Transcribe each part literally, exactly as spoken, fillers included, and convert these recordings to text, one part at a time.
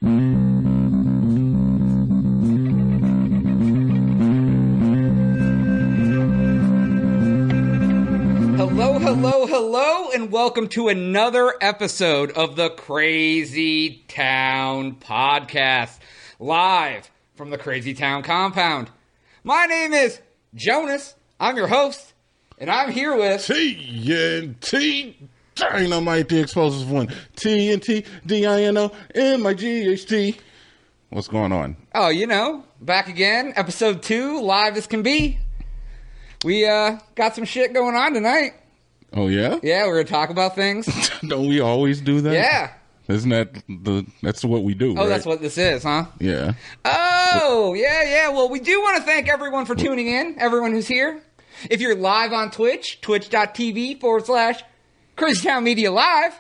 Hello, hello, hello, and welcome to another episode of the Crazy Town Podcast, live from the Crazy Town compound. My name is Jonas. I'm your host, and I'm here with T N T Dynamite, the explosive one. T N T D I N O M I G H T. What's going on? Oh, you know, back again, episode two, live as can be. We uh got some shit going on tonight. Oh, yeah? Yeah, we're going to talk about things. Don't we always do that? Yeah. Isn't that the, that's what we do, Oh, right? that's what this is, huh? Yeah. Oh, yeah, yeah. Well, we do want to thank everyone for tuning in, everyone who's here. If you're live on Twitch, twitch.tv forward slash Crazy Town Media Live.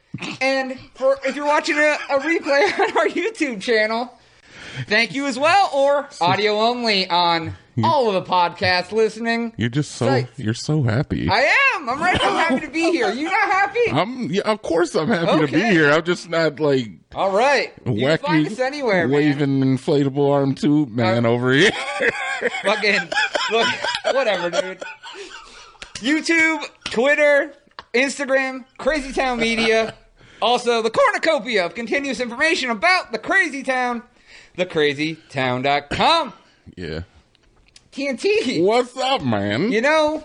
And for if you're watching a, a replay on our YouTube channel, thank you as well. Or audio only on all of the podcast listening. You're just so, sites. You're so happy. I am. I'm ready. I'm happy to be here. You not happy? I'm, yeah, of course I'm happy to be Okay. here. I'm just not like All right. You can wacky, find us anywhere, man. waving inflatable arm tube man Uh, over here. Fucking, look, whatever, dude. YouTube, Twitter, Instagram, Crazy Town Media. Also, the cornucopia of continuous information about the Crazy Town, the crazy town dot com. Yeah. T N T. What's up, man? You know,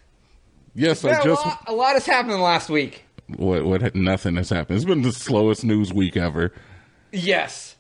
Yes, been I a, just... lot, a lot has happened last week. What? What? Nothing has happened. It's been the slowest news week ever. Yes.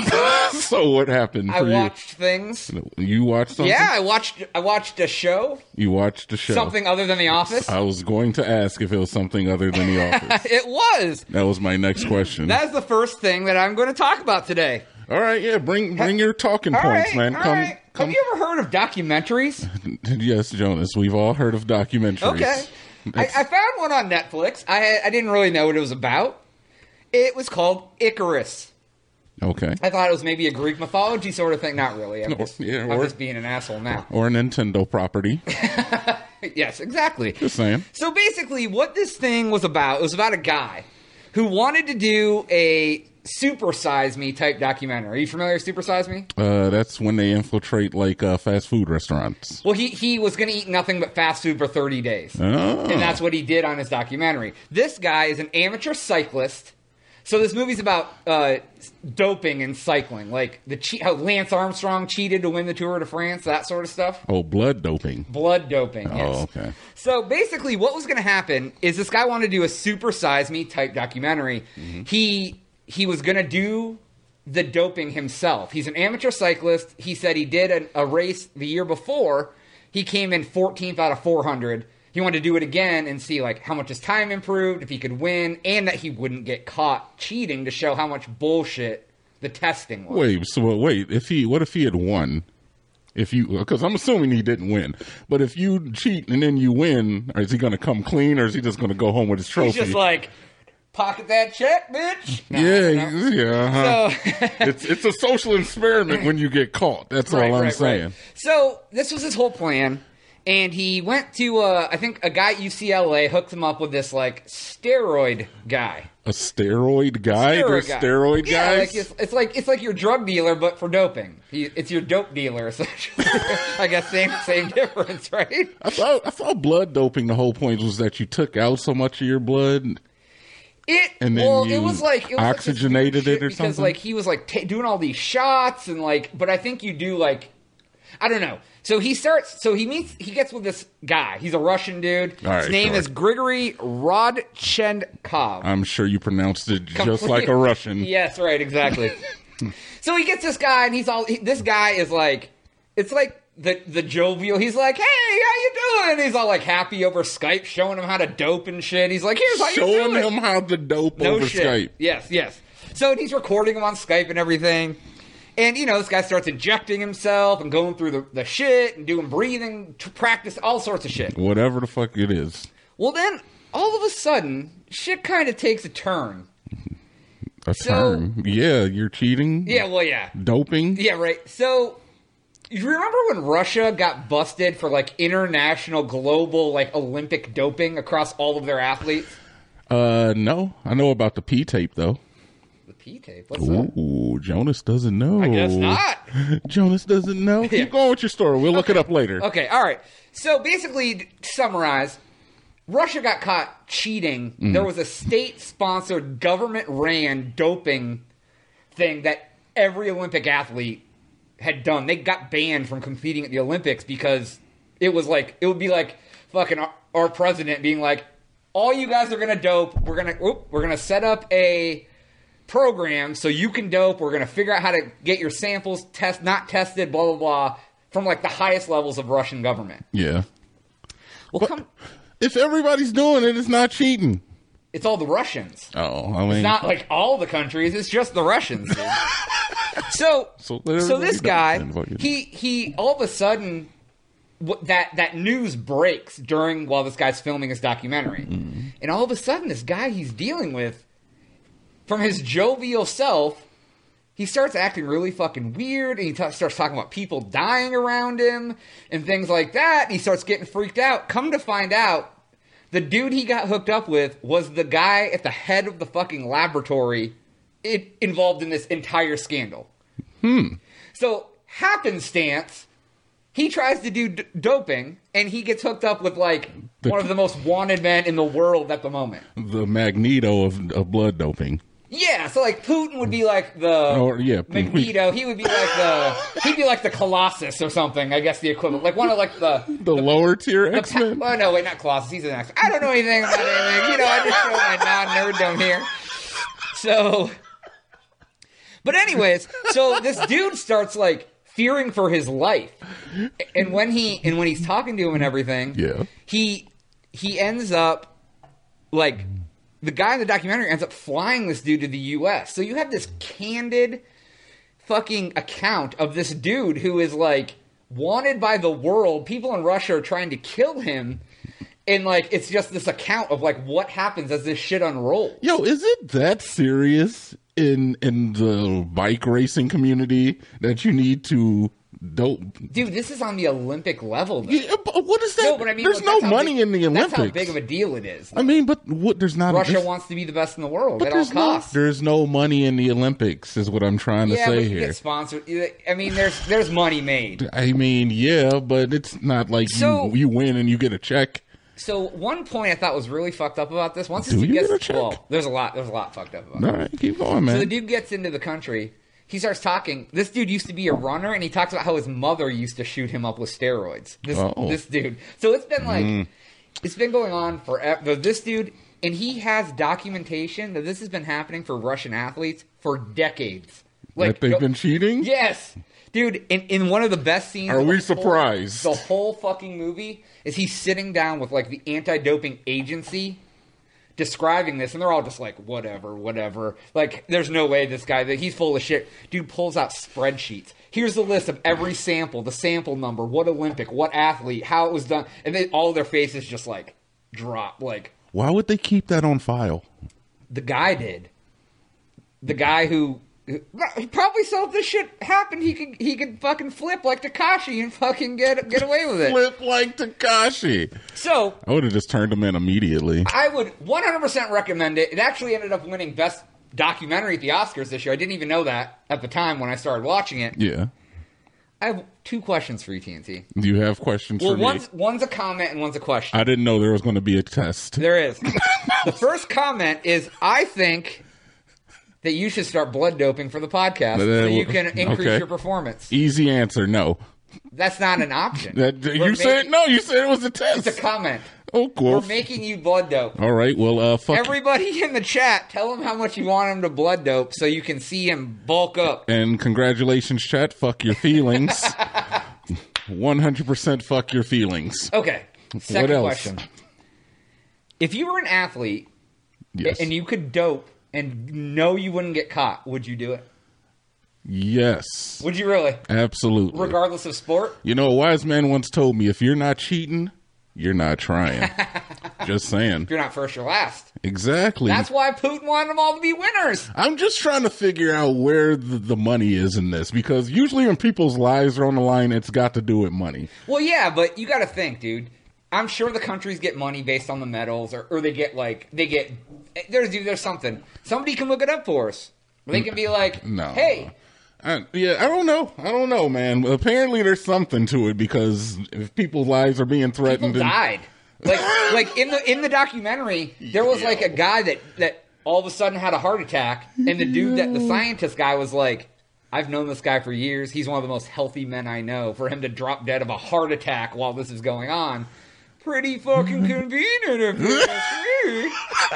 So what happened for I you? watched things. You watched something? Yeah, I watched I watched a show. You watched the show. Something other than The Office. I was going to ask if it was something other than The Office. It was. That was my next question. That's the first thing that I'm going to talk about today. All right, yeah, bring bring your talking All points, right, man. all Come, right. come. Have you ever heard of documentaries? Yes, Jonas, we've all heard of documentaries. Okay. I, That's- I found one on Netflix. I had, I didn't really know what it was about. It was called Icarus. Okay. I thought it was maybe a Greek mythology sort of thing. Not really. I'm, Or- just, yeah, I'm or- just being an asshole now. Or a Nintendo property. Yes, exactly. Just saying. So basically, what this thing was about, it was about a guy who wanted to do a Super Size Me type documentary. Are you familiar with Super Size Me? Uh, that's when they infiltrate like uh, fast food restaurants. Well, he, he was going to eat nothing but fast food for thirty days. Oh. And that's what he did on his documentary. This guy is an amateur cyclist. So this movie's about uh, doping and cycling. Like the che- how Lance Armstrong cheated to win the Tour de France, that sort of stuff. Oh, blood doping. Blood doping, yes. Oh, okay. So basically what was going to happen is this guy wanted to do a Super Size Me type documentary. Mm-hmm. He he was going to do the doping himself. He's an amateur cyclist. He said he did a, a race the year before. He came in fourteenth out of four hundred. He wanted to do it again and see like how much his time improved, if he could win, and that he wouldn't get caught cheating to show how much bullshit the testing was. Wait, so wait, if he, what if he had won? If you, because I'm assuming he didn't win, but if you cheat and then you win, is he going to come clean or is he just going to go home with his trophy? He's just like, pocket that check, bitch. No, yeah, no. yeah. Uh-huh. So it's it's a social experiment when you get caught. That's Right, all I'm right, saying. right. So this was his whole plan, and he went to uh, I think a guy at U C L A hooked him up with this like steroid guy. A steroid guy? There's guy. steroid yeah, guys? like it's, it's like it's like your drug dealer, but for doping. He, it's your dope dealer, essentially. I guess same same difference, right? I thought I thought blood doping. The whole point was that you took out so much of your blood. It And then well, you it was like it was oxygenated like this weird it or shit because something? like he was like ta doing all these shots and like, but I think you do like, I don't know. So he starts. So he meets. He gets with this guy. He's a Russian dude. All right, His name sure. is Grigory Rodchenkov. I'm sure you pronounced it just Complete- like a Russian. Yes, right, exactly. So he gets this guy, and he's all. He, this guy is like, it's like the the jovial. He's like, "Hey, how you doing?" He's all like happy over Skype, showing him how to dope and shit. He's like, "Here's how you do Showing it." him how to dope No over shit. Skype. Yes, yes. So he's recording him on Skype and everything. And, you know, this guy starts injecting himself and going through the, the shit and doing breathing to practice, all sorts of shit. Whatever the fuck it is. Well, then, all of a sudden, shit kind of takes a turn. A So- term. Yeah, you're cheating. Yeah, well, yeah. Doping. Yeah, right. So, you remember when Russia got busted for, like, international, global, like, Olympic doping across all of their athletes? Uh, no. I know about the P tape though. The P tape. What's that? Ooh, Jonas doesn't know. I guess not. Jonas doesn't know. Yeah. Keep going with your story. We'll look Okay. it up later. Okay, all right. So basically, to summarize, Russia got caught cheating. Mm. There was a state-sponsored, government-ran doping thing that every Olympic athlete had done. They got banned from competing at the Olympics because it was like, it would be like fucking our, our president being like, all you guys are going to dope. We're going to we're going to set up a program so you can dope. We're going to figure out how to get your samples test not tested, blah, blah, blah, from like the highest levels of Russian government. Yeah. Well, But come, if everybody's doing it, it's not cheating. it's all the Russians. Oh, I mean, It's not like all the countries. It's just the Russians, dude. so, So so, let everybody this know guy, then, fucking- he he, all of a sudden, wh- that that news breaks during while this guy's filming his documentary, Mm-hmm. and all of a sudden, this guy he's dealing with, from his jovial self, he starts acting really fucking weird, and he t- starts talking about people dying around him and things like that. And he starts getting freaked out. Come to find out, the dude he got hooked up with was the guy at the head of the fucking laboratory it, involved in this entire scandal. Hmm. So, happenstance, he tries to do d- doping, and he gets hooked up with, like, The- one of the most wanted men in the world at the moment. the Magneto of, of blood doping. Yeah, so like Putin would be like the Oh, yeah. Magneto. He would be like the he'd be like the Colossus or something. I guess the equivalent, like one of like the The, lower tier the X pa- Men. oh no, wait, not Colossus. He's an X. I don't know anything about anything. You know, I just show my non-nerddom here. So, but anyways, so this dude starts like fearing for his life, and when he and when he's talking to him and everything, Yeah. he he ends up like. The guy in the documentary ends up flying this dude to the U S. So you have this candid fucking account of this dude who is like wanted by the world. People in Russia are trying to kill him. And like it's just this account of like what happens as this shit unrolls. Yo, is it that serious in in the bike racing community that you need to dope? Dude, this is on the Olympic level, though. Yeah, but what is that? No, but I mean, there's look, no that's how money big- in the Olympics. That's how big of a deal it is. I mean, but what? There's not. Russia there's, wants to be the best in the world but at all there's costs. no. There's no money in the Olympics, is what I'm trying to yeah, say but you here. get sponsored. I mean, there's there's money made. I mean, yeah, but it's not like So- you you win and you get a check. So one point I thought was really fucked up about this. Once this Do dude you gets get a check? well, there's a lot. There's a lot fucked up about it. All right, keep going, man. So the dude gets into the country. He starts talking. This dude used to be a runner, and he talks about how his mother used to shoot him up with steroids. This Oh. this dude. So it's been like it's been going on forever. This dude, and he has documentation that this has been happening for Russian athletes for decades. Like they've no- been cheating. Yes. Dude, in, in one of the best scenes Are of we the whole- surprised? the whole fucking movie is he's sitting down with like the anti-doping agency describing this, and they're all just like, whatever, whatever. Like, there's no way this guy, that he's full of shit. Dude pulls out spreadsheets. Here's the list of every sample, the sample number, what Olympic, what athlete, how it was done, and then all their faces just like drop. Like, Why would they keep that on file? the guy did. The guy who. He probably saw if this shit happened, he could he could fucking flip like Takashi and fucking get get away with it. Flip like Takashi. So I would have just turned him in immediately. I would one hundred percent recommend it. It actually ended up winning Best Documentary at the Oscars this year. I didn't even know that at the time when I started watching it. Yeah. I have two questions for you, T N T. Do you have questions Well, for me? one's one's a comment and one's a question. I didn't know there was going to be a test. There is. The first comment is, I think that you should start blood doping for the podcast so you can increase Okay. your performance. Easy answer, no. That's not an option. That We're you said making- no. You said it was a test. It's a comment. Oh, cool. We're making you blood dope. All right. Well, uh, fuck. Everybody in the chat, tell him how much you want him to blood dope so you can see him bulk up. And congratulations, chat. Fuck your feelings. One hundred percent. Fuck your feelings. Okay. Second What else? question. If you were an athlete Yes. and you could dope and know you wouldn't get caught, would you do it? Yes. Would you really? Absolutely. Regardless of sport? You know, a wise man once told me, if you're not cheating, you're not trying. Just saying. If you're not first, you're last. Exactly. That's why Putin wanted them all to be winners. I'm just trying to figure out where the, the money is in this, because usually when people's lives are on the line, it's got to do with money. Well, yeah, but you got to think, dude. I'm sure the countries get money based on the medals, or, or they get like they get there's dude, there's something. Somebody can look it up for us. They can be like, No. hey. I, yeah, I don't know. I don't know, man. Apparently, there's something to it because if people's lives are being threatened, People and, died. Like, like in the in the documentary, there was like a guy that, that all of a sudden had a heart attack, and the dude that the scientist guy was like, I've known this guy for years. He's one of the most healthy men I know. For him to drop dead of a heart attack while this is going on, pretty fucking convenient if you ask me.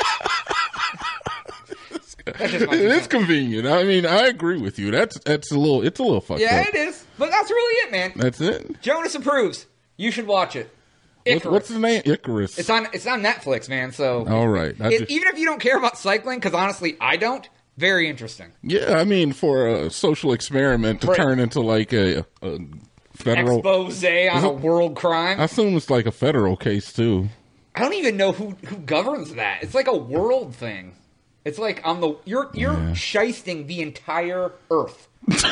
That's just my it is sense. convenient. I mean, I agree with you. That's that's a little. It's a little fucked Yeah, up. it is. But that's really it, man. That's it. Jonas approves. You should watch it. What, Icarus. what's the name? Icarus. It's on. It's on Netflix, man. So All right. I it, just- even if you don't care about cycling, because honestly, I don't. Very interesting. yeah, I mean, for a social experiment to Right. turn into like a, a federal. Expose on a world crime. I assume it's like a federal case too. I don't even know who, who governs that. It's like a world thing. It's like on the you're you're Yeah. shysting the entire Earth.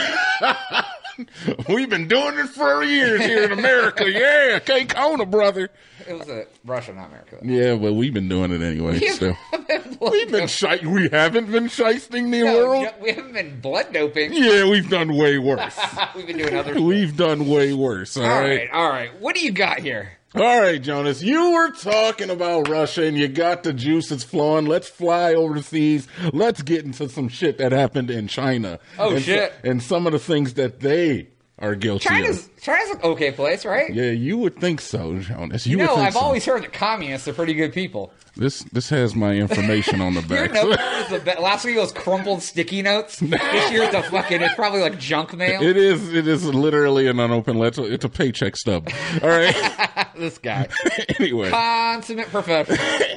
We've been doing this for years here in America. Yeah, K Kona, brother. It was a Russia, not America. Yeah, but we've been doing it anyway. We So haven't blood we've been doping. shi- We haven't been shysting the No, world. ju- we haven't been blood doping. Yeah, we've done way worse. We've been doing other. We've done way worse. All all right. right, all right. What do you got here? All right, Jonas, you were talking about Russia and you got the juices flowing. Let's fly overseas. Let's get into some shit that happened in China. Oh, and shit. So, and some of the things that they are guilty China's of. China's an okay place, right? Yeah, you would think so, Jonas. You, You would know, think I've so. always heard that communists are pretty good people. This this has my information on the Your back. note card is the best. Last week it was crumpled sticky notes. This year it's a fucking. It's probably like junk mail. It is it is literally an unopened letter. It's a paycheck stub. All right. This guy, Anyway, consummate professional.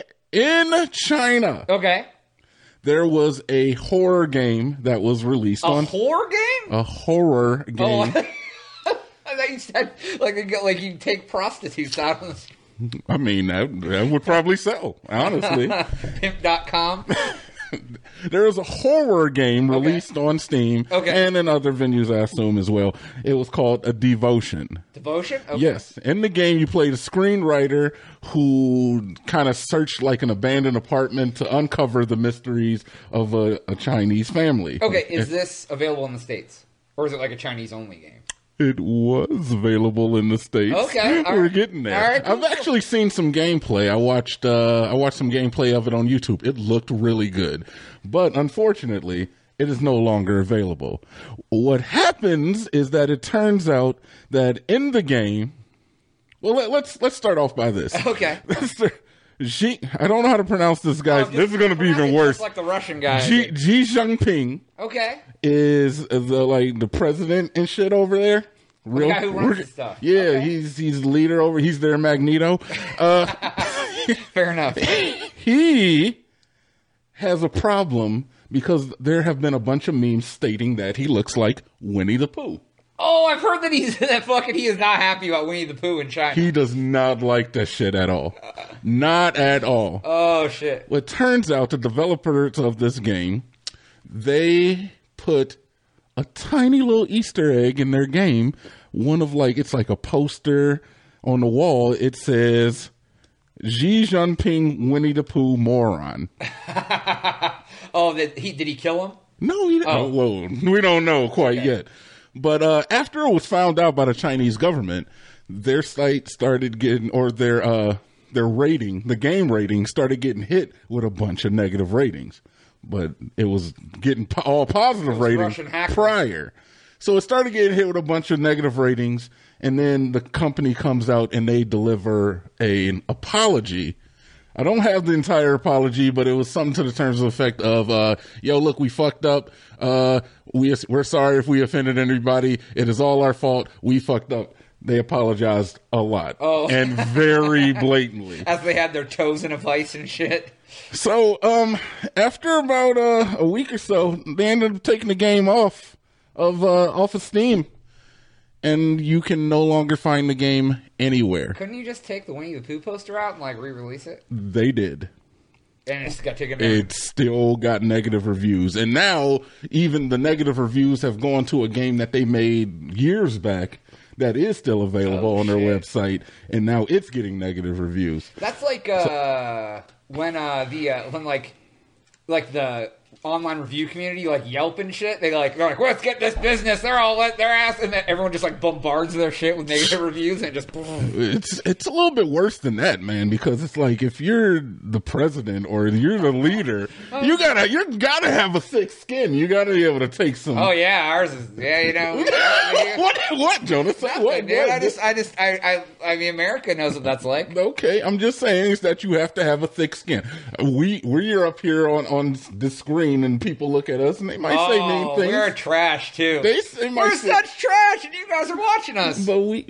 in China, Okay, there was a horror game that was released a on horror game. a horror Oh, game. I thought you said like you go- like you take prostitutes out on the I mean, that, that would probably sell, honestly. pimp dot com. There was a horror game released on Steam Okay. and in other venues, I assume, as well. It was called A Devotion. Devotion. Okay. Yes. In the game, you played a screenwriter who kind of searched like an abandoned apartment to uncover the mysteries of a, a Chinese family. Okay, is this available in the States, or is it like a Chinese only game? It was available in the States. Okay, all we're right. getting there. All right, cool, I've cool. actually seen some gameplay. I watched. Uh, I watched some gameplay of it on YouTube. It looked really good, but unfortunately, it is no longer available. What happens is that it turns out that in the game. Well, let, let's let's start off by this. Okay. Xi, I don't know how to pronounce this guy. Oh, This is going to be even It's worse. like the Russian guy. Xi, Xi Jinping Okay. is the like the president and shit over there. Real, guy who runs we're- the stuff. Yeah, Okay. he's he's the leader over. He's their Magneto. Uh, Fair enough. he has a problem because there have been a bunch of memes stating that he looks like Winnie the Pooh. Oh, I've heard that he's that fucking he is not happy about Winnie the Pooh in China. He does not like that shit at all. Not at all. oh shit. Well, it turns out the developers of this game, they put a tiny little Easter egg in their game. One of like, it's like a poster on the wall. It says, Xi Jinping, Winnie the Pooh, moron. Oh, did he did he kill him? No, he Oh. well, we don't know quite Okay. yet. But uh, after it was found out by the Chinese government, their site started getting, or their uh, their rating, the game rating, started getting hit with a bunch of negative ratings. But it was getting po- all positive ratings Russian hackers. prior. So it started getting hit with a bunch of negative ratings, and then the company comes out and they deliver a, an apology. I don't have the entire apology, but it was something to the terms of effect of, uh, yo, look, we fucked up. Uh, we, we're sorry if we offended anybody. It is all our fault. We fucked up. They apologized a lot. Oh. And very blatantly. As they had their toes in a vice and shit. So, um, after about uh, a week or so, they ended up taking the game off of uh, off of Steam, and you can no longer find the game anywhere. Couldn't you just take the Winnie the Pooh poster out and like re-release it? They did. And it just got taken down. It still got negative reviews, and now even the negative reviews have gone to a game that they made years back that is still available Oh, on their shit. website, and now it's getting negative reviews. That's like uh, when uh, the uh, when like like the online review community, like Yelp and shit. They like they're like, let's get this business. They're all let their ass, and then everyone just like bombards their shit with negative reviews and it just. It's it's a little bit worse than that, man. Because it's like if you're the president or you're the leader, you gotta you gotta have a thick skin. You gotta be able to take some. Oh yeah, ours is yeah, you know. what what Jonas? Nothing, what, dude. what? I just I just I, I I mean America knows what that's like. Okay, I'm just saying is that you have to have a thick skin. We we're up here on on the screen and people look at us and they might oh, say mean things. We're trash too. They, they might we're say, such trash, and you guys are watching us. But we.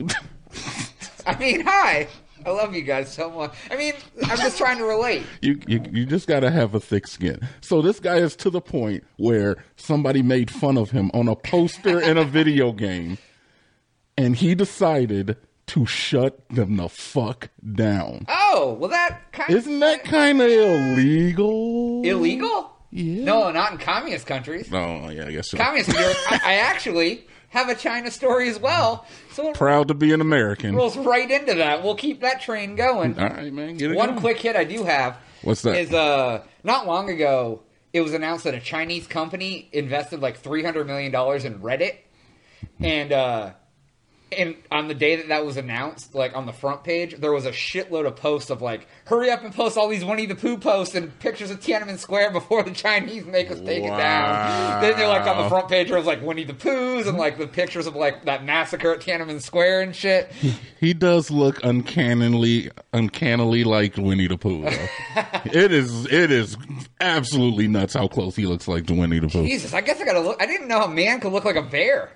I mean, hi. I love you guys so much. I mean, I'm just trying to relate. You, you you just got to have a thick skin. So this guy is to the point where somebody made fun of him on a poster in a video game, and he decided to shut them the fuck down. Oh, well, that kind of... Isn't that kind of illegal? Illegal? Yeah. No, not in communist countries. Oh, yeah, I guess so. Communist countries. I, I actually have a China story as well. So it Proud to be an American. rolls right into that. We'll keep that train going. All right, man. Get it One going. quick hit I do have. What's that? Is uh, not long ago, it was announced that a Chinese company invested like three hundred million dollars in Reddit. And, uh... And on the day that that was announced, like on the front page, there was a shitload of posts of like, hurry up and post all these Winnie the Pooh posts and pictures of Tiananmen Square before the Chinese make us take Wow. it down. Then they're like on the front page, there was like Winnie the Poohs and like the pictures of like that massacre at Tiananmen Square and shit. He does look uncannily, uncannily like Winnie the Pooh. Though. it is, it is absolutely nuts how close he looks like to Winnie the Pooh. Jesus, I guess I gotta look. I didn't know a man could look like a bear.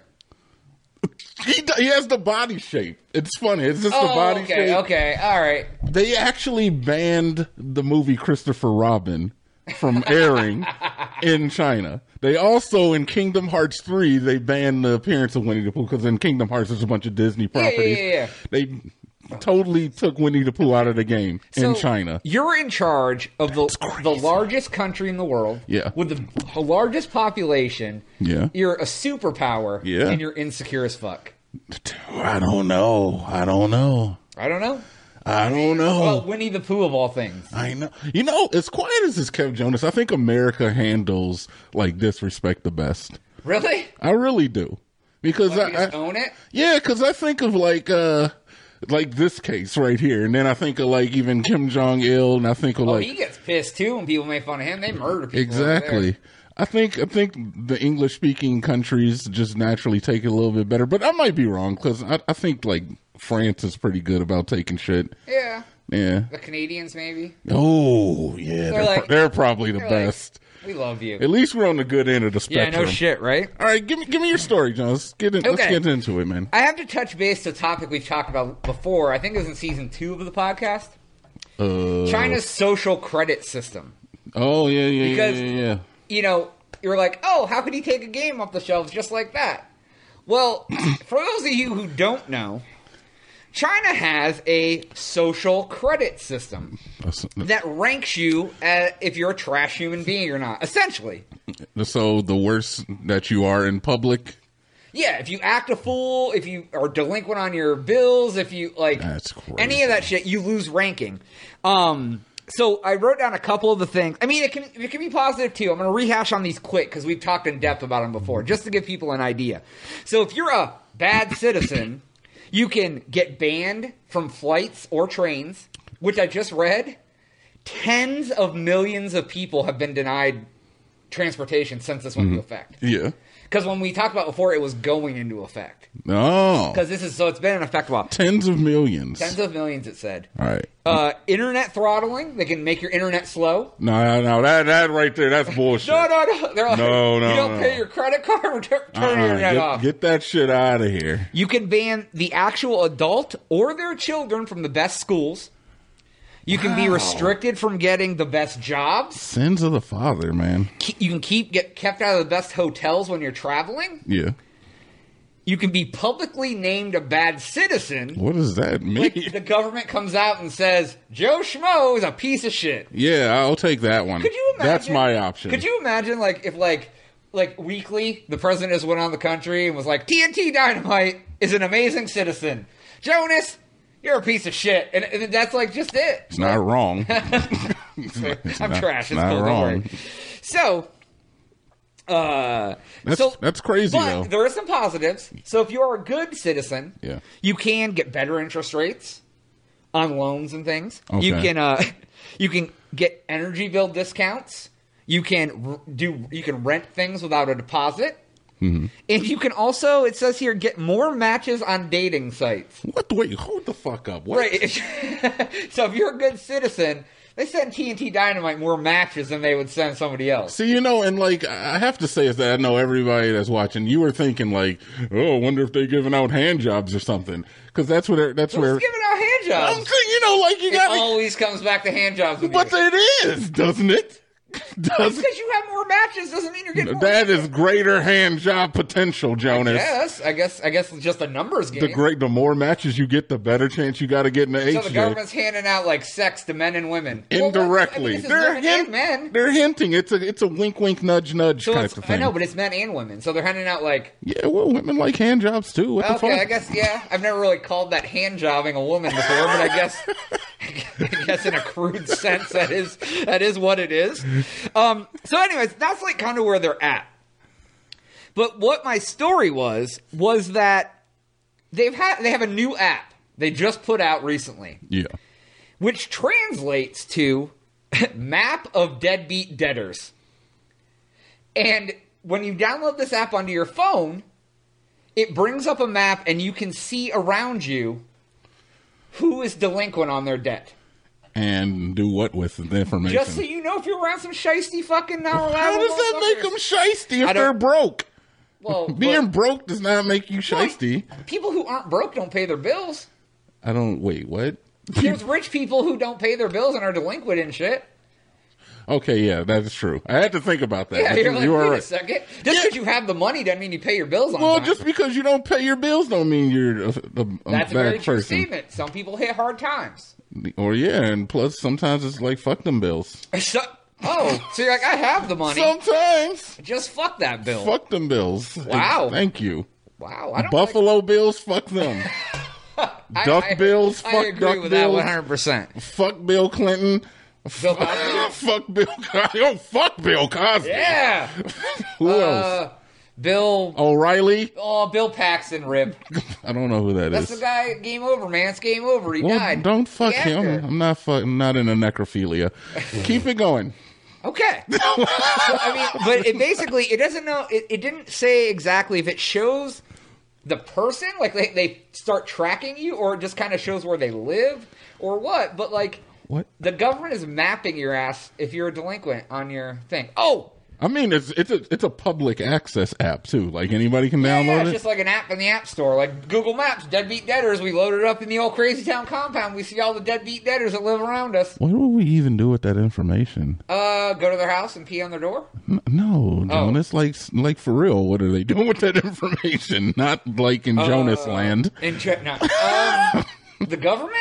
He, he has the body shape. It's funny. It's just Oh, the body okay, shape. okay, all right. They actually banned the movie Christopher Robin from airing in China. They also, in Kingdom Hearts three, they banned the appearance of Winnie the Pooh because in Kingdom Hearts there's a bunch of Disney Yeah, yeah, properties. yeah, yeah. They totally took Winnie the Pooh out of the game in So, China. You're in charge of the crazy. the largest country in the world. Yeah. With the largest population. Yeah. You're a superpower. Yeah. And you're insecure as fuck. I don't know. I don't know. I don't know. I don't know. Well, Winnie the Pooh of all things. I know. You know, as quiet as this Kev Jonas, I think America handles like disrespect the best. Really? I really do. Because Like, you I, just I own it? yeah, because I think of like uh like this case right here, and then I think of like even Kim Jong Il, and I think of Oh, like he gets pissed too when people make fun of him. They murder people. exactly. over I think I think the English speaking countries just naturally take it a little bit better, but I might be wrong because I, I think like France is pretty good about taking shit. there. Yeah. Yeah. The Canadians, maybe. Oh yeah, they're, like- pro- they're probably the they're like, best. We love you. At least we're on the good end of the Yeah, spectrum. no shit, right? All right, give me give me your story, John. Let's get in, let's Okay. get into it, man. I have to touch base to a topic we've talked about before. I think it was in season two of the podcast. Uh, China's social credit system. Oh yeah, yeah, Because- yeah, yeah, yeah. You know, you're like, oh, how could he take a game off the shelves just like that? Well, for those of you who don't know, China has a social credit system That's- that ranks you as if you're a trash human being or not, essentially. So the worse that you are in public, Yeah, if you act a fool, if you are delinquent on your bills, if you, like, That's crazy. any of that shit, you lose ranking. Um, so I wrote down a couple of the things. I mean, it can it can be positive, too. I'm going to rehash on these quick because we've talked in depth about them before, just to give people an idea. So if you're a bad citizen, you can get banned from flights or trains, which I just read. Tens of millions of people have been denied transportation since this went into effect. yeah. Because when we talked about before, it was going into effect. Oh, Because this is so it's been in effect a while. tens of millions. Tens of millions, it said. All right. Uh, internet throttling. They can make your internet slow. No, no, no, that that right there, that's bullshit. No, no, no. They're like, No, no, you don't no. pay your credit card or tur- turn Uh-uh, your internet get, off. get that shit out of here. You can ban the actual adult or their children from the best schools. You can be Wow. restricted from getting the best jobs. Sins of the father, man. Ke- You can keep get kept out of the best hotels when you're traveling. Yeah. You can be publicly named a bad citizen. What does that mean? Like, the government comes out and says, Joe Schmo is a piece of shit. Yeah, I'll take that one. Could you imagine? That's my option. Could you imagine, like, if, like, like weekly, the president just went on the country and was like, T N T Dynamite is an amazing citizen. Jonas, you're a piece of shit. And, and that's, like, just it. It's not wrong. It's I'm not- trash. It's not cool. Don't wrong. worry. So, Uh, That's, so that's crazy, but though. there are some positives. So if you are a good citizen, Yeah. you can get better interest rates on loans and things. Okay. You can uh, you can get energy bill discounts. You can r- do you can rent things without a deposit. Mm-hmm. And you can also, it says here, get more matches on dating sites. What the wait? Hold the fuck up. What? Right. So if you're a good citizen, they send T N T Dynamite more matches than they would send somebody else. See, you know, and like I have to say is that I know everybody that's watching. You were thinking like, oh, I wonder if they're giving out hand jobs or something, because that's where that's Who's where. giving out hand jobs? I'm saying, you know, like you It got. always comes back to hand jobs with But you. it is, doesn't it? Does Because you have more matches doesn't mean you're getting more. that is greater hand job potential, Jonas. Yes, I guess. I guess it's just a numbers game. The great, the more matches you get, the better chance you got to get in the H J. So the government's handing out like sex to men and women Well, Indirectly, I mean, this is they're women hint- and men. They're hinting. It's a it's a wink, wink, nudge, nudge So type it's, of thing. I know, but it's men and women. So they're handing out like. Yeah, well, women like hand jobs too. What the Okay, fuck? I guess yeah. I've never really called that hand jobbing a woman before, but I guess I guess in a crude sense that is that is what it is. Um, so, anyways, that's like kind of where they're at. But what my story was was that they've had they have a new app they just put out recently, Yeah. which translates to map of deadbeat debtors. And when you download this app onto your phone, it brings up a map and you can see around you who is delinquent on their debt. And do what with the information? Just so you know if you're around some shiesty fucking not How reliable does that make motherfuckers. them shiesty I if they're don't- broke? Well, Being but- broke does not make you shiesty. people who aren't broke don't pay their bills. I don't wait. What? There's rich people who don't pay their bills and are delinquent and shit. Okay, yeah, that is true. I had to think about that. Yeah, But you're you, like, you wait are a right. second. Just Yeah. because you have the money doesn't mean you pay your bills on Well, time. just because you don't pay your bills don't mean you're a, a, a That's a bad very true person. statement. Some people hit hard times. Or yeah, and plus sometimes it's like fuck them bills. So, oh, so you're like, I have the money. Sometimes Just fuck that bill. fuck them bills. Wow. Thank you. Wow, I don't Buffalo Bills, fuck them. like, Duck I, I, bills, I fuck agree duck with bills. that one hundred percent. Fuck Bill Clinton. Bill Cosby? Fuck Bill Cosby. Oh, fuck Bill Cosby. Yeah. Who else? Uh, Bill. O'Reilly? Oh, Bill Paxton, Rip. I don't know who that That's is. the guy. Game over, man. It's game over. He Well, died. don't fuck The him. actor. I'm not fuck, I'm not into necrophilia. Keep it going. Okay. So, I mean, but it basically it doesn't know. It, it didn't say exactly if it shows the person, like they, they start tracking you, or it just kind of shows where they live, or what. But like, What? the government is mapping your ass if you're a delinquent on your thing. Oh, I mean, it's it's a it's a public access app too. Like anybody can yeah, download it's it. just like an app in the App Store, like Google Maps, deadbeat debtors. We load it up in the old Crazy Town compound. We see all the deadbeat debtors that live around us. What would we even do with that information? Uh, go to their house and pee on their door. N- No, Oh. Jonas. Like like for real. What are they doing with that information? Not like in Jonas Uh, land. In Ch- no. um, the government.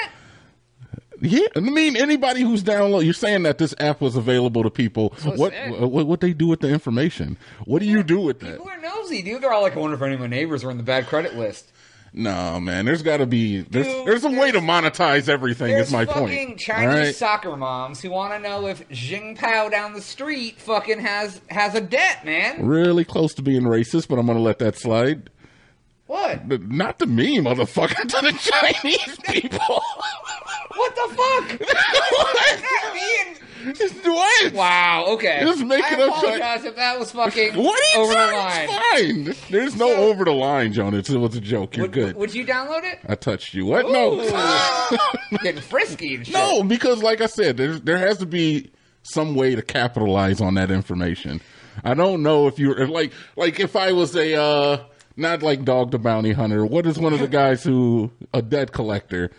Yeah, I mean anybody who's download. You're saying that this app was available to people. what What it said. what what they do with the information? What do you do with that? People are nosy, dude. They're all like, I wonder if any of my neighbors are in the bad credit list. No, man. There's got to be there's Dude, there's a way to there's- monetize everything. There's Is my fucking point. Chinese All right? soccer moms who want to know if Jing Pao down the street fucking has has a debt, man. Really close to being racist, but I'm gonna let that slide. What? But not to me, motherfucker. To the Chinese people. What the fuck? That being- What? Wow. Okay. Just make I it up. apologize if that was fucking What are you over the trying? line. It's fine. There's no So- over the line, Jonas. It was a joke. You're Would, good. would you download it? I touched you. What? No. Ooh. Getting frisky and shit. No, because like I said, there's, there has to be some way to capitalize on that information. I don't know if you're like like if I was a uh, not like Dog the Bounty Hunter. What is one of the guys who a debt collector?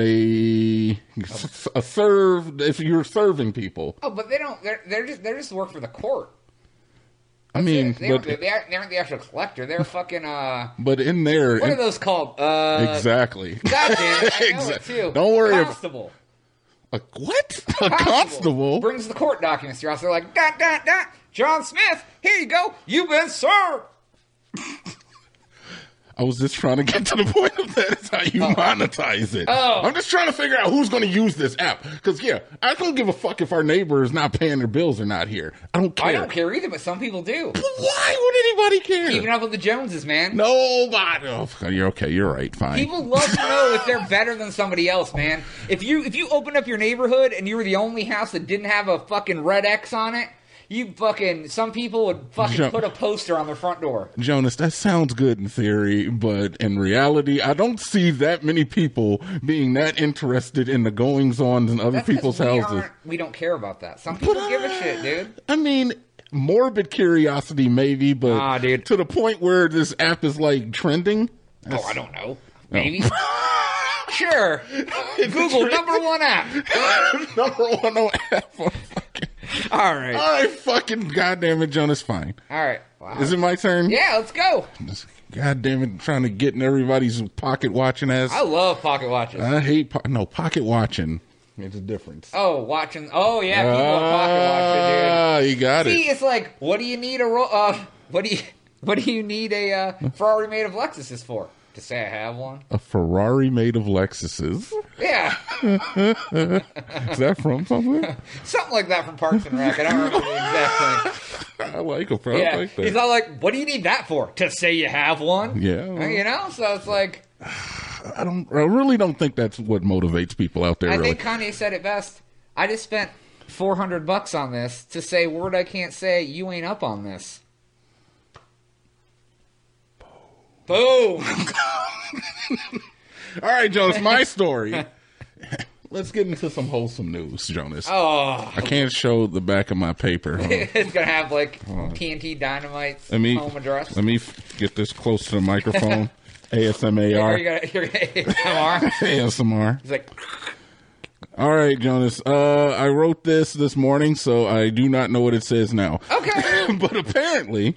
They a serve if you're serving people. Oh, but they don't. They're they're just they're just work for the court. I mean, They but aren't, they aren't, they aren't the actual collector. They're fucking. Uh, but in there, what are in- those called? Uh, exactly. God damn it! I know it Exact- too. Don't worry about- Constable. A what? A constable? brings the court documents to your house. They're like, dot dot dot. John Smith, here you go. You've been served. I was just trying to get to the point of that. It's how you oh. monetize it. Oh. I'm just trying to figure out who's going to use this app. Because, yeah, I don't give a fuck if our neighbor is not paying their bills or not here. I don't care. I don't care either, but some people do. But why would anybody care? Keeping up with the Joneses, man. Nobody. Oh, you're okay. You're right. Fine. People love to know if they're better than somebody else, man. If you if you opened up your neighborhood and you were the only house that didn't have a fucking red X on it, you fucking, some people would fucking jo- put a poster on their front door. Jonas, that sounds good in theory, but in reality, I don't see that many people being that interested in the goings-on in other That's people's we houses. We don't care about that. Some people but, uh, give a shit, dude. I mean, morbid curiosity maybe, but nah, dude. to the point where this app is like trending. Oh, I don't know. Maybe. Oh. Sure. Google number one app. number one app. All right. All right, fucking goddamn it, Jonas, fine. All right. Wow. Is it my turn? Yeah, let's go. Goddamn it, trying to get in everybody's pocket watching ass. I love pocket watches. I hate, po- no, pocket watching. There's a difference. Oh, watching. Oh, yeah, people uh, pocket watching, dude. Ah, you got See, it. See, it's like, what do you need a, ro- uh, what do you, what do you need a uh, Ferrari made of Lexuses for? To say I have one? A Ferrari made of Lexuses? Yeah. Is that from something? Something like that from Parks and Rec. I don't remember the exact thing. I like it, bro. Yeah. I like that. He's all like, what do you need that for? To say you have one? Yeah. Well, you know? So it's like... I don't. I really don't think that's what motivates people out there. I really. think Kanye said it best. I just spent four hundred bucks on this to say a word I can't say. You ain't up on this. Boom. All right, Jonas, my story. Let's get into some wholesome news, Jonas. Oh. I can't show the back of my paper. It's going to have, like, T N T Dynamite's let me, home address. Let me f- get this close to the microphone. A S M A R. You're gonna, you're gonna A S M R? A S M R. It's like... All right, Jonas. Uh, I wrote this this morning, so I do not know what it says now. Okay. But apparently...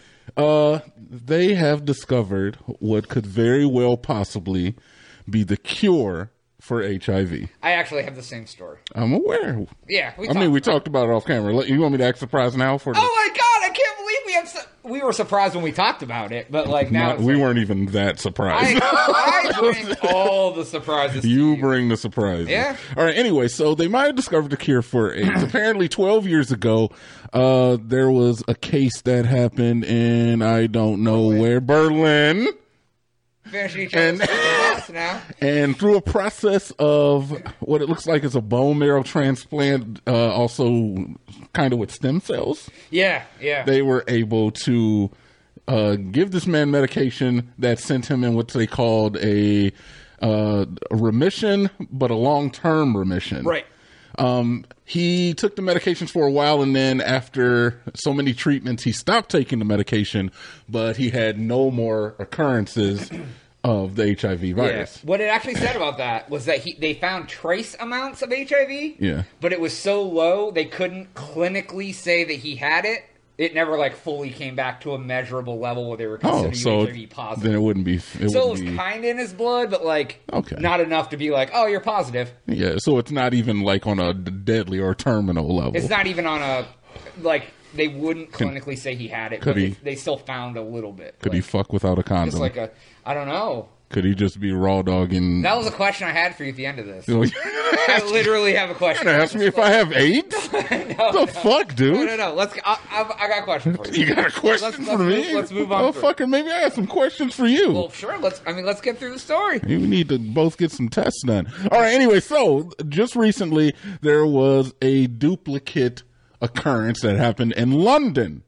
Uh, they have discovered what could very well possibly be the cure for H I V. I actually have the same story. I'm aware. Yeah, we I mean, we talked about it off camera. You want me to act surprised now? For the- oh my god, I can't believe we have. Su- we were surprised when we talked about it, but like now Not, we like, weren't even that surprised. I, I bring all the surprises. You, you bring the surprises. Yeah. All right. Anyway, so they might have discovered the cure for AIDS. Apparently, twelve years ago, uh, there was a case that happened in I don't know Berlin. where Berlin. Finishing each other's and, now. And through a process of what it looks like is a bone marrow transplant, uh, also kind of with stem cells. Yeah, yeah. They were able to uh, give this man medication that sent him in what they called a, uh, a remission, but a long-term remission. Right. Um, he took the medications for a while, and then after so many treatments, he stopped taking the medication, but he had no more occurrences of the H I V virus. Yeah. What it actually said about that was that he they found trace amounts of H I V, yeah, but it was so low they couldn't clinically say that he had it. It never like fully came back to a measurable level where they were considering oh, so H I V positive. Then it wouldn't be. It so wouldn't it was be... kind of in his blood, but like okay. not enough to be like, oh, you're positive. Yeah, so it's not even like on a deadly or terminal level. It's not even on a like they wouldn't clinically Can, say he had it, but he, they still found a little bit. Could like, he fuck without a condom? Just like a, I don't know. Could he just be raw dogging? That was a question I had for you at the end of this. I literally have a question. You're gonna ask me if I have AIDS? no, the no. fuck, dude? No, no, no. Let's. I, I, I got a question for you. You got a question let's, for let's me? Move, let's move on. Oh, fucking maybe I have some questions for you. Well, sure. Let's. I mean, let's get through the story. We need to both get some tests done. All right. Anyway, so just recently there was a duplicate occurrence that happened in London.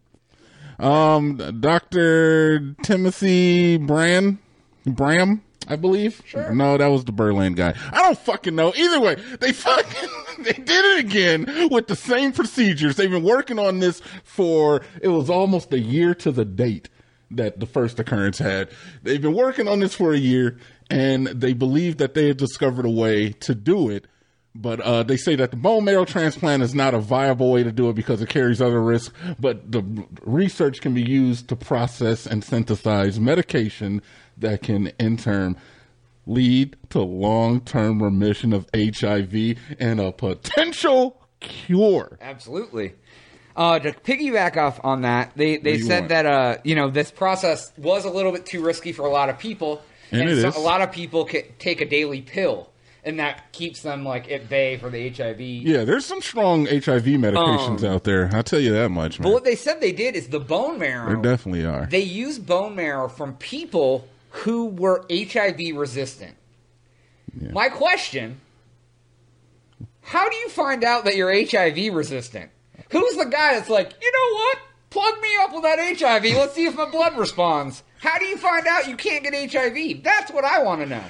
Um, Doctor Timothy Bram, Bram. I believe. Sure. No, that was the Berlin guy. I don't fucking know. Either way, they fucking they did it again with the same procedures. They've been working on this for it was almost a year to the date that the first occurrence had. They've been working on this for a year, and they believe that they have discovered a way to do it. But uh, they say that the bone marrow transplant is not a viable way to do it because it carries other risks. But the research can be used to process and synthesize medication that can, in turn, lead to long-term remission of H I V and a potential cure. Absolutely. Uh, to piggyback off on that, they, they said want? that, uh, you know, this process was a little bit too risky for a lot of people. And, And it so is. a lot of people ca- take a daily pill, and that keeps them, like, at bay for the H I V. Yeah, there's some strong H I V medications Um, out there. I'll tell you that much, man. But what they said they did is the bone marrow. There definitely are. They use bone marrow from people who were H I V resistant. Yeah. My question, how do you find out that you're H I V resistant? Who's the guy that's like, you know what? Plug me up with that H I V. Let's see if my blood responds. How do you find out you can't get H I V? That's what I want to know.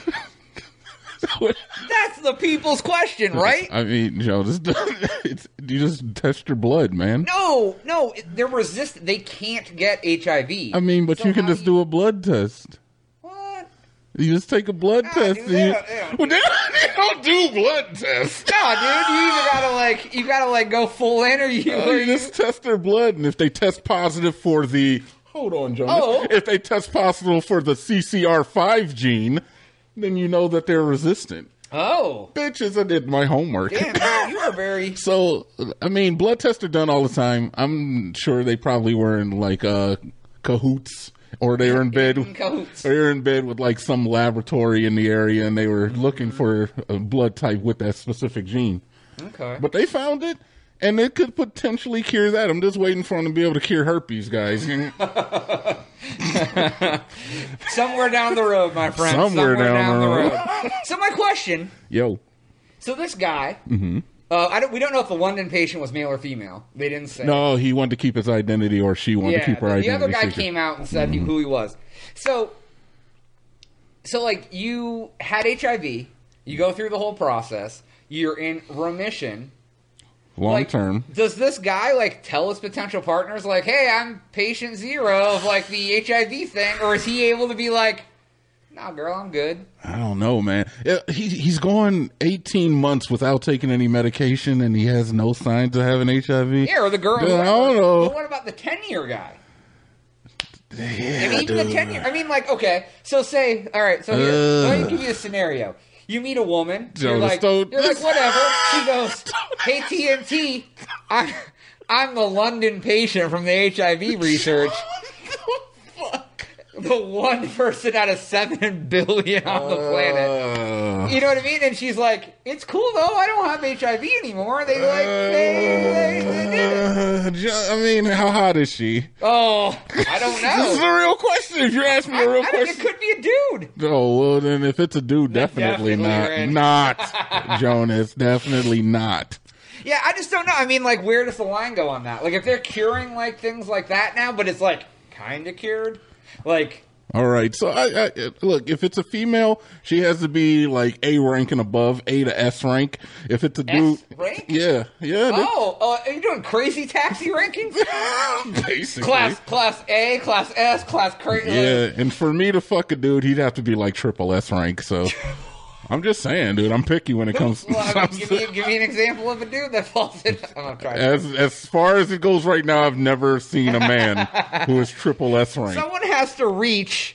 That's the people's question, right? I mean, Joe, this it's, you just test your blood, man. No, no, they're resistant. They can't get H I V. I mean, but So you can how just do you- do a blood test. What? You just take a blood Nah, test. dude, and they you, don't- they don't well, they, don't, they don't do blood tests. No, dude, you either gotta like you gotta like go full in or you. Oh, or you just test their blood, and if they test positive for the hold on, Jonas. Oh. If they test positive for the C C R five gene, then you know that they're resistant. Oh, Bitches, I did my homework. damn, man, you are very. So, I mean, blood tests are done all the time. I'm sure they probably were in like uh, cahoots, or they were in bed. In cahoots. They were in bed with like some laboratory in the area, and they were looking for a blood type with that specific gene. Okay. But they found it, and it could potentially cure that. I'm just waiting for them to be able to cure herpes, guys. Somewhere down the road, my friend. Somewhere down the road. So my question. Yo, So this guy. Mm-hmm. Uh, I don't. We don't know if the London patient was male or female. They didn't say. no, he wanted to keep his identity, or she wanted Yeah. to keep her the, the identity other guy secret. came out and said who he was. So. So like you had H I V, you go through the whole process. You're in remission. Long Like, term. Does this guy like tell his potential partners like, "Hey, I'm patient zero of like the H I V thing," or is he able to be like, "Nah, girl, I'm good." I don't know, man. Yeah, He he's gone eighteen months without taking any medication, and he has no signs of having H I V. Yeah, or the girl. Yeah, I whoever. don't know. But what about the ten year guy? Yeah, I mean, even dude. the ten year. I mean, like, okay, so say, all right, so here, Uh. let me give you a scenario. You meet a woman. You're Jonas, like, don't- you're like, whatever. She goes, "Hey, T N T, I'm, I'm the London patient from the H I V research. The one person out of seven billion on the planet." Uh, You know what I mean? And she's like, "It's cool though. I don't have H I V anymore." They like, they, they, they did it. uh, Jo- I mean, how hot is she? Oh, I don't This is know. a real question. If you're asking me I, a real I think it question, could be a dude. oh well, then if it's a dude, definitely, definitely not. right. Not Jonas, definitely not. Yeah, I just don't know. I mean, like, where does the line go on that? Like, if they're curing like things like that now, but it's like kind of cured, like. All right, so I, I look. If it's a female, she has to be like A rank and above, A to S rank. If it's a dude, rank? yeah, yeah, they- Oh, uh, are you doing crazy taxi rankings? basically. class, class A, class S, class crazy. Yeah, and for me to fuck a dude, he'd have to be like triple S rank. So I'm just saying, dude, I'm picky when it comes. Well, I mean, give me, give me an example of a dude that falls in. I'm gonna try. as as far as it goes right now, I've never seen a man who is triple S rank. Someone has to reach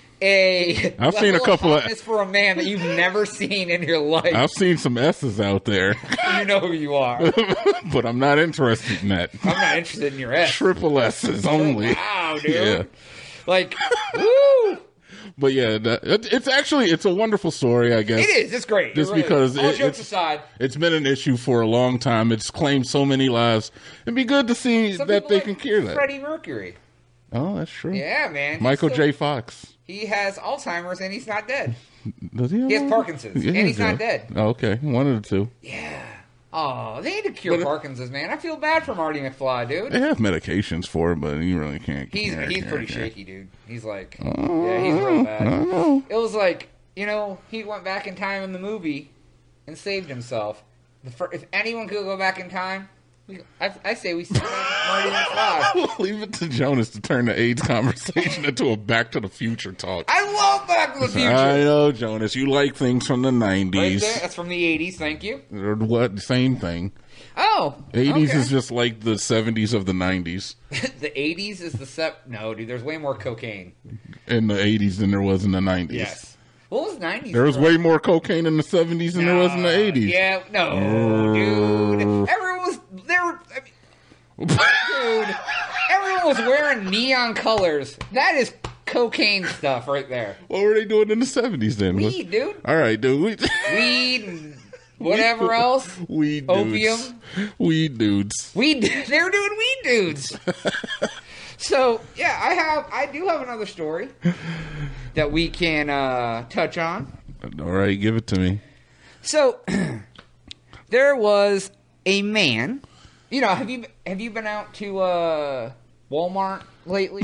a. I've seen a level couple of- hotness for a man that you've never seen in your life. I've seen some S's out there, You know who you are. but I'm not interested in that. I'm not interested in your ass. Triple S's only. Wow, dude. Yeah. Like, woo! But yeah, that, it, it's actually it's a wonderful story, I guess. It is. It's great. Just It really because is. All it- jokes it's- aside, It's been an issue for a long time. It's claimed so many lives. It'd be good to see some that people they like can cure that. Freddie Mercury. Oh, that's true. Yeah, man. He's Michael still- J. Fox. He has Alzheimer's and he's not dead. Does he? Have He has one? Parkinson's, and he's not dead. Oh, okay, one of the two. Yeah. Oh, they need to cure But- Parkinson's, man. I feel bad for Marty McFly, dude. They have medications for it, but you really can't. He's can't- he's can't- pretty can't. shaky, dude. He's like, yeah, he's real bad. It was like, you know, he went back in time in the movie and saved himself. The fir- if anyone could go back in time, we, I, I say we save Marty McFly. Leave it to Jonas to turn the AIDS conversation into a Back to the Future talk. I love Back to the Future. I know, Jonas. You like things from the Right nineties. there. That's from the eighties. Thank you. Or what? Same thing. Oh, eighties okay. is just like the seventies of the nineties. The eighties is the sep. No, dude. There's way more cocaine. In the eighties than there was in the nineties. Yes. What was nineties? There was way more cocaine in the seventies than there was in the Nah, eighties. Yeah, no, dude. Everyone was there. I mean, Dude, everyone was wearing neon colors. That is cocaine stuff right there. What were they doing in the seventies then? Weed, dude. All right, dude. We- Weed and whatever Weed- else. Weed dudes. Opium. Weed dudes. Weed. They were doing weed dudes. So yeah, I have. I do have another story that we can uh, touch on. All right, give it to me. So there was a man. You know, have you have you been out to uh, Walmart lately?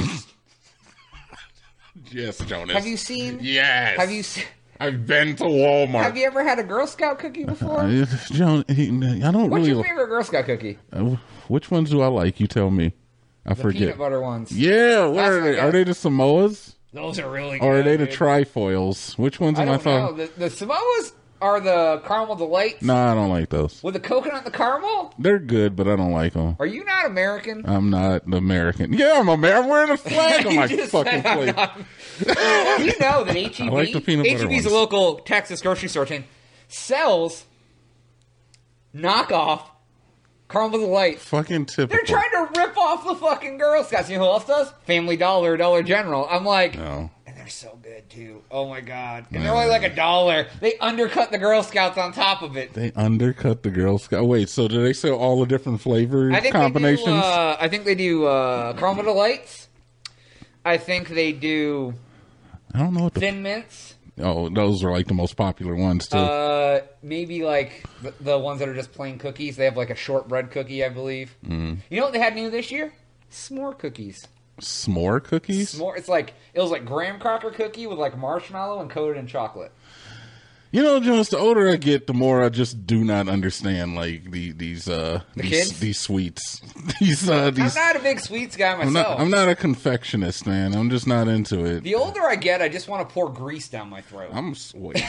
Yes, Jonas. Have you seen? Yes. Have you? Se- I've been to Walmart. Have you ever had a Girl Scout cookie before? Uh, Joan, I don't What's really. your favorite Girl Scout cookie? Uh, which ones do I like? You tell me. I The forget. peanut butter ones. Yeah, what That's are what I they? got. Are they the Samoas? Those are really good. Or are they the dude. trifoils? Which ones I am I don't know. talking? The, the Samoas are the caramel delights No, I don't like those. with the coconut and the caramel. They're good, but I don't like them. Are you not American? I'm not American. Yeah, I'm American. I'm wearing a flag on You my just fucking said I'm plate. not- you know that H E B, I like the peanut butter H E B is a ones. local Texas grocery store chain, sells knockoff caramel delights. Fucking typical. They're trying to rip off the fucking Girl Scouts. You know who else does? Family Dollar, Dollar General. I'm like, No. and they're so good too. Oh my god, and they're only like a dollar. They undercut the Girl Scouts on top of it. They undercut the Girl Scout. Wait, so do they sell all the different flavor I think combinations? They do, uh, I think they do uh, caramel delights. I think they do I don't know what the. Thin Mints. Oh, those are like the most popular ones too. Uh, maybe like the, the ones that are just plain cookies. They have like a shortbread cookie, I believe. Mm. You know what they had new this year? S'more cookies. S'more cookies. S'more. It's like it was like graham cracker cookie with like marshmallow and coated in chocolate. You know, Jonas, the older I get, the more I just do not understand like the, these uh The these, kids? these sweets. these uh I'm these not a big sweets guy myself. I'm not I'm not a confectionist, man. I'm just not into it. The older I get, I just want to pour grease down my throat. I'm sweet.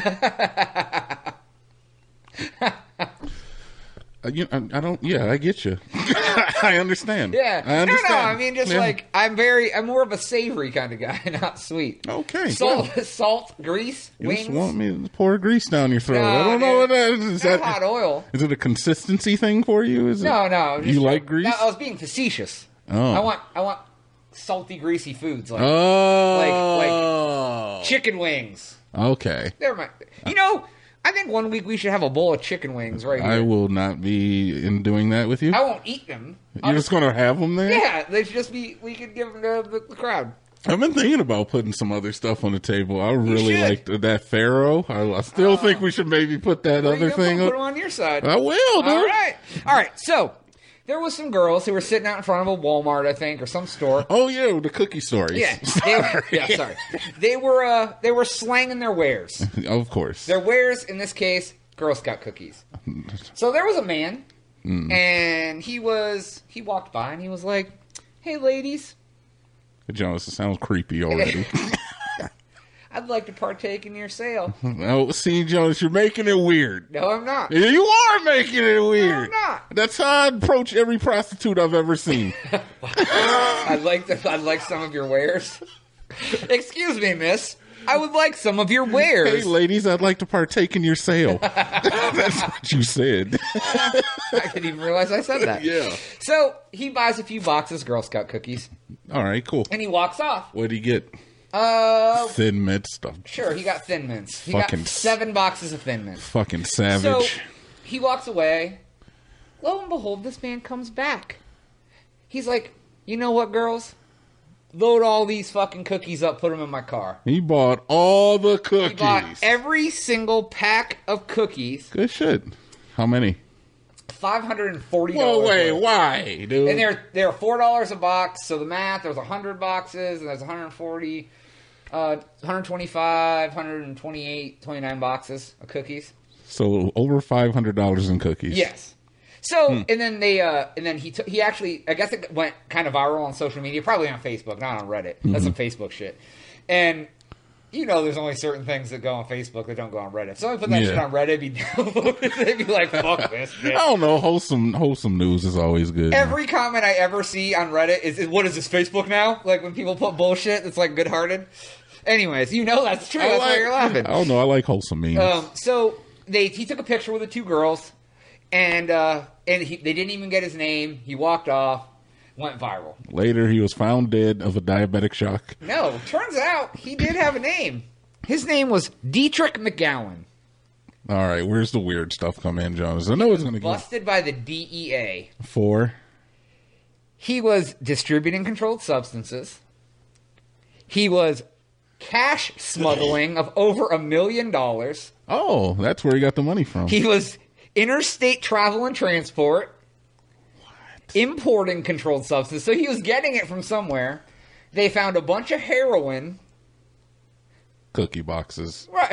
Uh, you, I, I don't. Yeah, I get you. I understand. Yeah, I understand. No, no. I mean, just Yeah. like I'm very, I'm more of a savory kind of guy, not sweet. Okay, Salt, good. salt, grease, You wings. just want me to pour grease down your throat. No, I don't know what dude. that is. Is Not that hot oil. is it a consistency thing for you? Is No, it, no. Just You like grease? No, I was being facetious. Oh. I want, I want salty, greasy foods like Oh, like chicken wings. okay. Never mind. You know, I think one week we should have a bowl of chicken wings right here. I will not be in doing that with you. I won't eat them. You're just going to have them there? Yeah, they should just be. We could give them to the, the crowd. I've been thinking about putting some other stuff on the table. I really should. like that Pharaoh. I, I still think we should maybe put that Bring other them thing up, up. Put them on your side. I will, dude. All right, all right. So there was some girls who were sitting out in front of a Walmart, I think, or some store. Oh yeah, the cookie stories. Yeah, they were, yeah. Sorry, they were uh, they were slanging their wares. Of course. Their wares, in this case, Girl Scout cookies. So there was a man, Mm. and he was he walked by and he was like, "Hey, ladies, Jonas, it sounds creepy already. I'd like to partake in your sale." Oh, see, Jonas, you're making it weird. No, I'm not. Yeah, you are making it weird. No, I'm not. That's how I approach every prostitute I've ever seen. I'd like to. I'd like some of your wares. Excuse me, miss. I would like some of your wares. Hey, ladies, I'd like to partake in your sale. That's what you said. I didn't even realize I said that. Yeah. So he buys a few boxes of Girl Scout cookies, All right, cool. and he walks off. What would he get? Uh, Thin Mint stuff. sure, he got Thin Mints. He Fucking got seven boxes of Thin Mints. Fucking So savage. he walks away. Lo and behold, this man comes back. He's like, "You know what, girls? Load all these fucking cookies up, put them in my car." He bought all the He cookies. bought every single pack of cookies, Good shit. How many? five hundred and forty Whoa, dollars. wait, why, dude? And they're they're four dollars a box. So the math, there's a hundred boxes, and there's one hundred forty, uh, one hundred twenty-five, one hundred twenty-eight, twenty-nine boxes of cookies. So over five hundred dollars in cookies. Yes. So Hmm. and then they uh and then he took he actually I guess it went kind of viral on social media, probably on Facebook, not on Reddit. That's some Facebook shit. And you know, there's only certain things that go on Facebook that don't go on Reddit. If somebody put that Yeah. shit on Reddit, it'd be, they'd be like, "Fuck this shit." I don't know. Wholesome, wholesome news is always good. Every comment I ever see on Reddit is, is, "What is this, Facebook now?" Like when people put bullshit that's like good-hearted. Anyways, you know that's true. I That's like, why you're laughing. I don't know. I like wholesome memes. Um, so they he took a picture with the two girls, And uh, and he, they didn't even get his name. He walked off, went viral. Later, he was found dead of a diabetic shock. No, turns out he did have a name. His name was Dietrich McGowan. All right, where's the weird stuff come in, Jonas? I know it's going to get Busted by the D E A. for. He was distributing controlled substances. He was cash smuggling of over a million dollars. Oh, that's where he got the money from. He was interstate travel and transport. What? Importing controlled substances. So he was getting it from somewhere. They found a bunch of heroin. Cookie boxes. Right.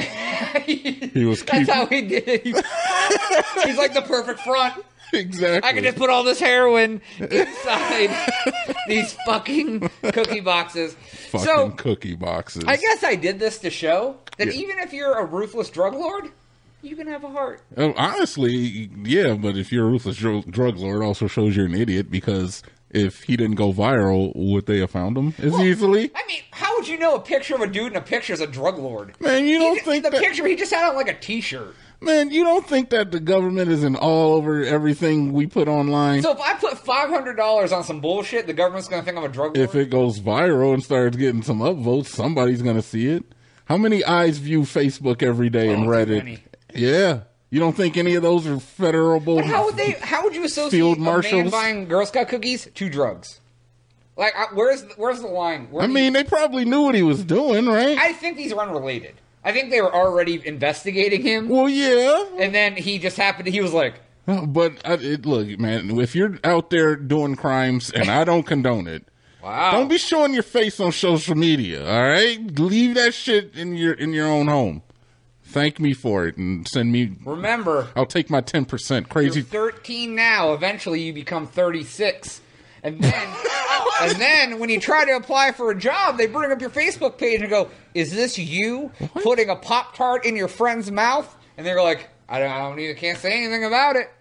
He was That's keeping- how he did it. He's like the perfect front. Exactly. I can just put all this heroin inside these fucking cookie boxes. Fucking so, cookie boxes. I guess I did this to show that Yeah. even if you're a ruthless drug lord, you can have a heart. Oh, honestly, yeah, but if you're a ruthless dr- drug lord, it also shows you're an idiot because if he didn't go viral, would they have found him as Well, easily? I mean, how would you know a picture of a dude in a picture is a drug lord? Man, you He don't just- think the that, picture he just had on like a t-shirt. man, you don't think that the government isn't all over everything we put online? So if I put five hundred dollars on some bullshit, the government's going to think I'm a drug lord? If it goes viral and starts getting some upvotes, somebody's going to see it. How many eyes view Facebook every day and Oh, too Reddit? many. Yeah. You don't think any of those are federal? But how would they? How would you associate Field a man marshals? buying Girl Scout cookies to drugs? Like, I- where's where's the line? Where I do mean, they probably knew what he was doing, right? you- I think these are unrelated. I think they were already investigating him, well, yeah. and then he just happened. He was like, But I, it, look, man, if you're out there doing crimes, and I don't condone it, "Wow, don't be showing your face on social media. All right, leave that shit in your in your own home. Thank me for it and send me. remember, I'll take my ten percent. Crazy. you're thirteen now. Eventually, you become thirty-six, and then." And then, when you try to apply for a job, they bring up your Facebook page and go, "Is this you putting a Pop Tart in your friend's mouth?" And they're like, "I don't, I don't even can't say anything about it."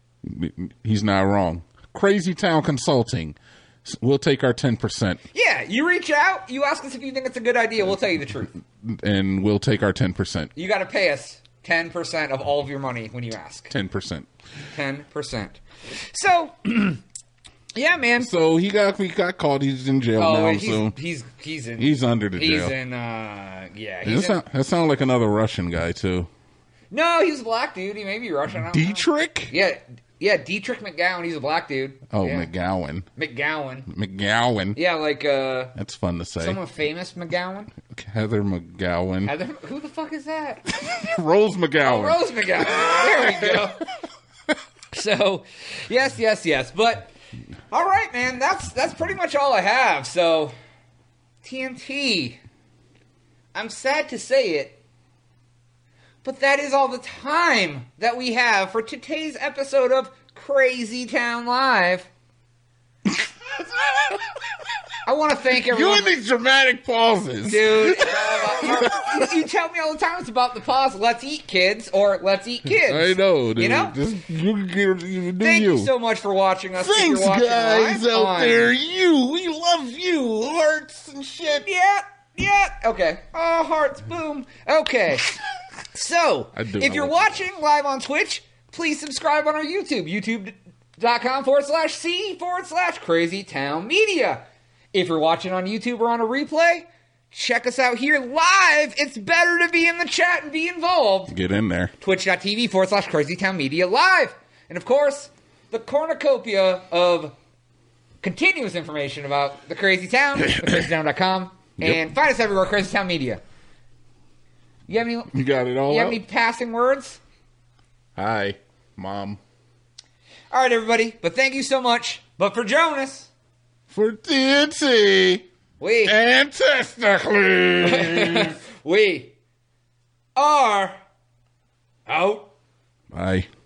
He's not wrong. Crazy Town Consulting. We'll take our ten percent, Yeah, you reach out, you ask us if you think it's a good idea, we'll tell you the truth. and we'll take our ten percent. You got to pay us ten percent of all of your money when you ask. Ten percent. ten percent. So, yeah, man. So he got he got caught. He's in jail Oh, now. he's, so he's he's in. he's under the He's jail. in. Uh, yeah. That He's in, sound, that sound like another Russian guy too. no, he's a black dude. He may be Russian. I don't know. Dietrich? Yeah, yeah. Dietrich McGowan. He's a black dude. Oh, yeah. McGowan. McGowan. McGowan. Yeah, like uh, That's fun to say. someone famous McGowan. Heather McGowan. Heather, who the fuck is that? Rose McGowan. Rose McGowan. There we go. So, yes, yes, yes. But all right, man. That's that's pretty much all I have. So, T N T. I'm sad to say it, but that is all the time that we have for today's episode of Crazy Town Live. I want to thank You everyone. and these dramatic pauses. Dude, it's all about, you, you tell me all the time it's about the pause. Let's eat, kids, or let's eat, kids. I know, dude. You know? Just you, you, you do Thank you. you so much for watching us. if Thanks, you're watching guys live out on- there. You, we love you. Hearts and shit. Yeah, yeah. Okay. Oh, hearts, boom. Okay. So, I do if know you're what watching live on Twitch, please subscribe on our YouTube. YouTube.com forward slash C forward slash Crazy Town Media. If you're watching on YouTube or on a replay, check us out here live. It's better to be in the chat and be involved. Get in there. Twitch.tv forward slash Crazy Town Media Live. And of course, the cornucopia of continuous information about the Crazy Town, the crazy town dot com. Yep. And find us everywhere, Crazy Town Media. You have any, You got it all you have out? any passing words? Hi, Mom. All right, everybody. But thank you so much. But for Jonas, For T N T we, and testicles. we are out. Bye.